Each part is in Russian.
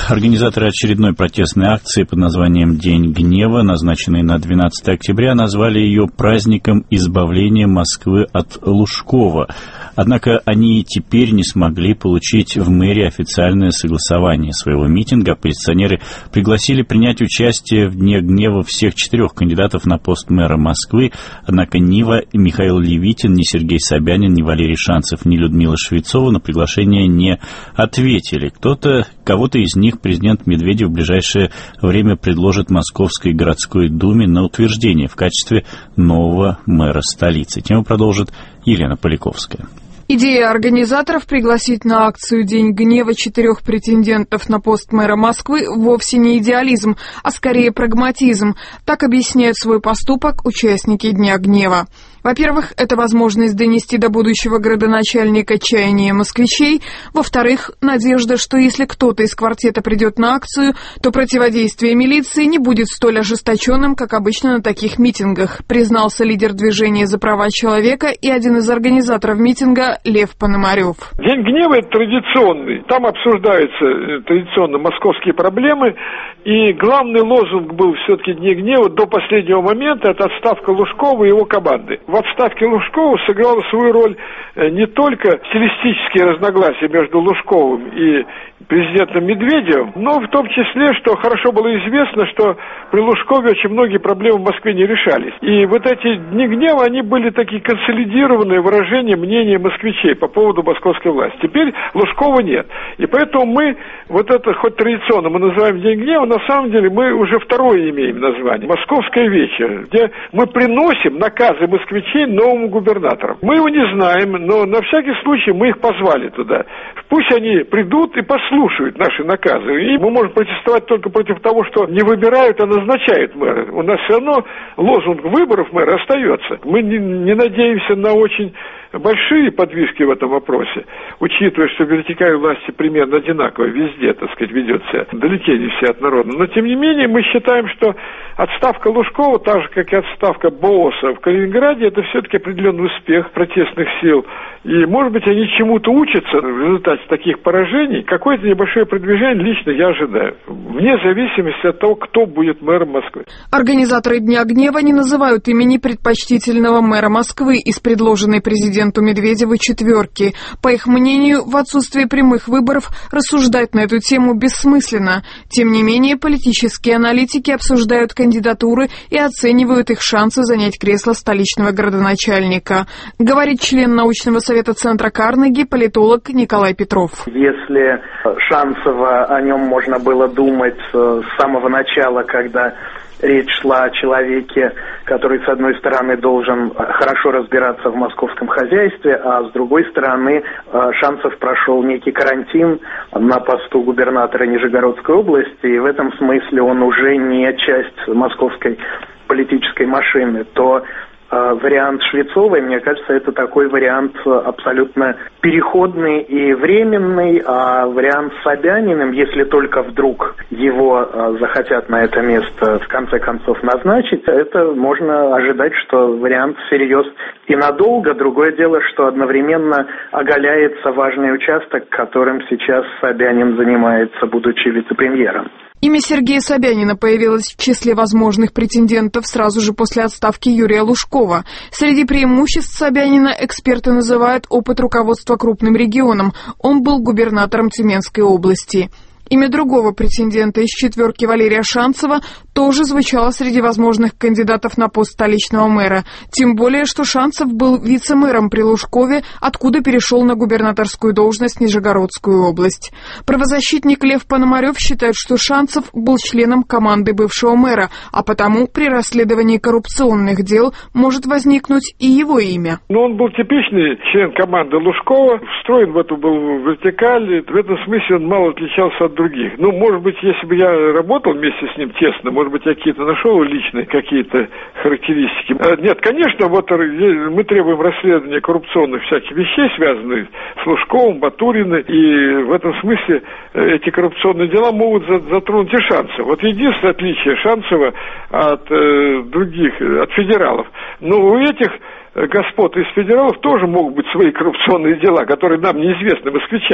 Организаторы очередной протестной акции под названием «День гнева», назначенной на 12 октября, назвали ее праздником избавления Москвы от Лужкова. Однако они и теперь не смогли получить в мэрии официальное согласование своего митинга. Оппозиционеры пригласили принять участие в Дне гнева всех 4 кандидатов на пост мэра Москвы. Однако ни Михаил Левитин, ни Сергей Собянин, ни Валерий Шанцев, ни Людмила Швецова на приглашение не ответили. Кого-то из них президент Медведев в ближайшее время предложит Московской городской думе на утверждение в качестве нового мэра столицы. Тему продолжит Елена Поляковская. Идея организаторов пригласить на акцию «День гнева» 4 претендентов на пост мэра Москвы вовсе не идеализм, а скорее прагматизм. Так объясняют свой поступок участники Дня гнева. Во-первых, это возможность донести до будущего градоначальника чаяния москвичей. Во-вторых, надежда, что если кто-то из квартета придет на акцию, то противодействие милиции не будет столь ожесточенным, как обычно на таких митингах, признался лидер движения за права человека и один из организаторов митинга Лев Пономарев. День гнева – это традиционный. Там обсуждаются традиционно московские проблемы. И главный лозунг был все-таки Дня гнева до последнего момента – это отставка Лужкова и его команды. В отставке Лужкова сыграла свою роль не только стилистические разногласия между Лужковым и президентом Медведевым, но в том числе, что хорошо было известно, что при Лужкове очень многие проблемы в Москве не решались. И вот эти Дни гнева, они были такие консолидированные выражения мнения москвичей по поводу московской власти. Теперь Лужкова нет. И поэтому мы, вот это хоть традиционно мы называем День гнева, на самом деле мы уже второе имеем название. Московская вечер, где мы приносим наказы москвичей новому губернатору. Мы его не знаем, но на всякий случай мы их позвали туда. Пусть они придут и послушают наши наказы. И мы можем протестовать только против того, что не выбирают, а назначают мэра. У нас все равно лозунг выборов мэра остается. Мы не надеемся на очень большие подвижки в этом вопросе, учитывая, что вертикаль власти примерно одинаковая везде, так сказать, ведется, далеко не все от народа. Но, тем не менее, мы считаем, что отставка Лужкова, так же, как и отставка Бооса в Калининграде, это все-таки определенный успех протестных сил. И, может быть, они чему-то учатся в результате таких поражений. Какое-то небольшое продвижение лично я ожидаю, вне зависимости от того, кто будет мэром Москвы. Организаторы Дня гнева не называют имени предпочтительного мэра Москвы из предложенной президенту Медведеву 4. По их мнению, в отсутствии прямых выборов рассуждать на эту тему бессмысленно. Тем не менее, политические аналитики обсуждают кандидатуры и оценивают их шансы занять кресло столичного градоначальника. Говорит член научного совета Центра Карнеги, политолог Николай Петров. Если Шанцева, о нем можно было думать с самого начала, когда речь шла о человеке, который, с одной стороны, должен хорошо разбираться в московском хозяйстве, а с другой стороны, Шанцев прошел некий карантин на посту губернатора Нижегородской области, и в этом смысле он уже не часть московской политической машины, то вариант Швецовой, мне кажется, это такой вариант абсолютно переходный и временный, а вариант с Собяниным, если только вдруг его захотят на это место в конце концов назначить, это можно ожидать, что вариант всерьез и надолго. Другое дело, что одновременно оголяется важный участок, которым сейчас Собянин занимается, будучи вице-премьером. Имя Сергея Собянина появилось в числе возможных претендентов сразу же после отставки Юрия Лужкова. Среди преимуществ Собянина эксперты называют опыт руководства крупным регионом. Он был губернатором Тюменской области. Имя другого претендента из 4 Валерия Шанцева тоже звучало среди возможных кандидатов на пост столичного мэра. Тем более, что Шанцев был вице-мэром при Лужкове, откуда перешел на губернаторскую должность в Нижегородскую область. Правозащитник Лев Пономарев считает, что Шанцев был членом команды бывшего мэра, а потому при расследовании коррупционных дел может возникнуть и его имя. Но он был типичный член команды Лужкова, встроен в эту был вертикаль, в этом смысле он мало отличался от других. Ну, может быть, если бы я работал вместе с ним тесно, может быть, я какие-то нашел личные какие-то характеристики. Нет, конечно, вот мы требуем расследования коррупционных всяких вещей, связанных с Лужковым, Батуриным, и в этом смысле эти коррупционные дела могут затронуть и Шанцева. Вот единственное отличие Шанцева от других, от федералов. Но у этих господ из федералов тоже могут быть свои коррупционные дела, которые нам неизвестны, москвичам.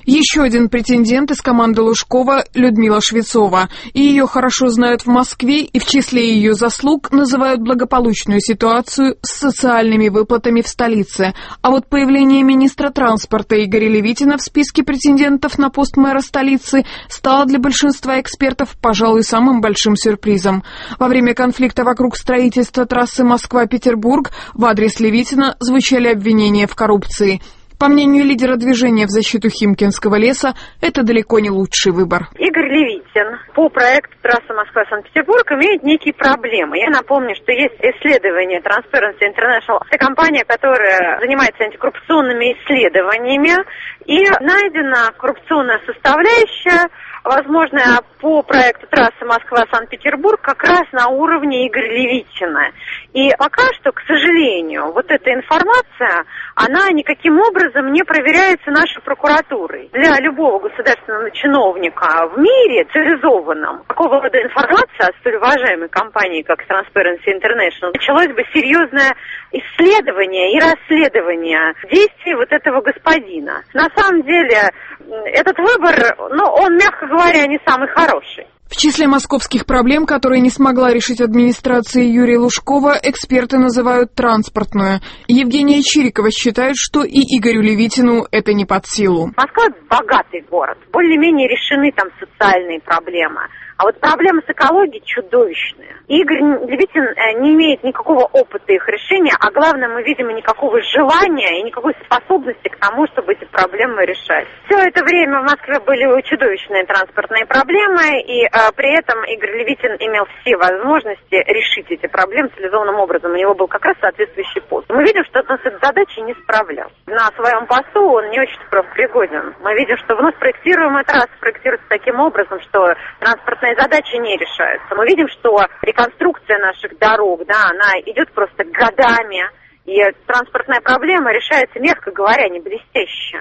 Еще один претендент из команды Лужкова – Людмила Швецова. И ее хорошо знают в Москве, и в числе ее заслуг называют благополучную ситуацию с социальными выплатами в столице. А вот появление министра транспорта Игоря Левитина в списке претендентов на пост мэра столицы стало для большинства экспертов, пожалуй, самым большим сюрпризом. Во время конфликта вокруг строительства трассы Москва-Петербург в адрес Левитина звучали обвинения в коррупции. По мнению лидера движения в защиту Химкинского леса, это далеко не лучший выбор. Игорь Левитин по проекту трассы Москва-Санкт-Петербург имеет некие проблемы. Я напомню, что есть исследование Transparency International. Это компания, которая занимается антикоррупционными исследованиями. И найдена коррупционная составляющая, возможно, по проекту трассы Москва-Санкт-Петербург как раз на уровне Игоря Левитина. И пока что, к сожалению, вот эта информация, она никаким образом не проверяется нашей прокуратурой. Для любого государственного чиновника в мире цивилизованном такого рода информация о столь уважаемой компании, как Transparency International, началось бы серьезное исследование и расследование действий вот этого господина. На самом деле, этот выбор, он, мягко говоря, не самый хороший. В числе московских проблем, которые не смогла решить администрация Юрия Лужкова, эксперты называют транспортную. Евгения Чирикова считает, что и Игорю Левитину это не под силу. Москва – богатый город. Более-менее решены там социальные проблемы. А вот проблемы с экологией чудовищные. Игорь Левитин не имеет никакого опыта их решения, а главное, мы видим никакого желания и никакой способности к тому, чтобы эти проблемы решать. Все это время в Москве были чудовищные транспортные проблемы, и при этом Игорь Левитин имел все возможности решить эти проблемы цивилизованным образом. У него был как раз соответствующий пост. Мы видим, что он с этой задачей не справлялся. На своем посту он не очень профпригоден. Мы видим, что вновь проектируемая трасса проектируется таким образом, что транспортные задачи не решаются. Мы видим, что реконструкция наших дорог, она идет просто годами, и транспортная проблема решается, мягко говоря, не блестяще.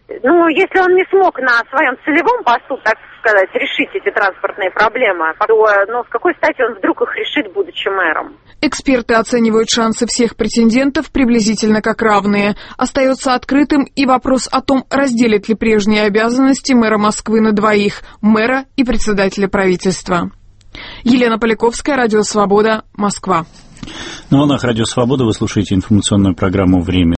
Если он не смог на своем целевом посту, так сказать, решить эти транспортные проблемы, то с какой стати он вдруг их решит, будучи мэром? Эксперты оценивают шансы всех претендентов приблизительно как равные. Остается открытым и вопрос о том, разделит ли прежние обязанности мэра Москвы на двоих – мэра и председателя правительства. Елена Поляковская, Радио Свобода, Москва. На волнах Радио Свобода вы слушаете информационную программу «Время».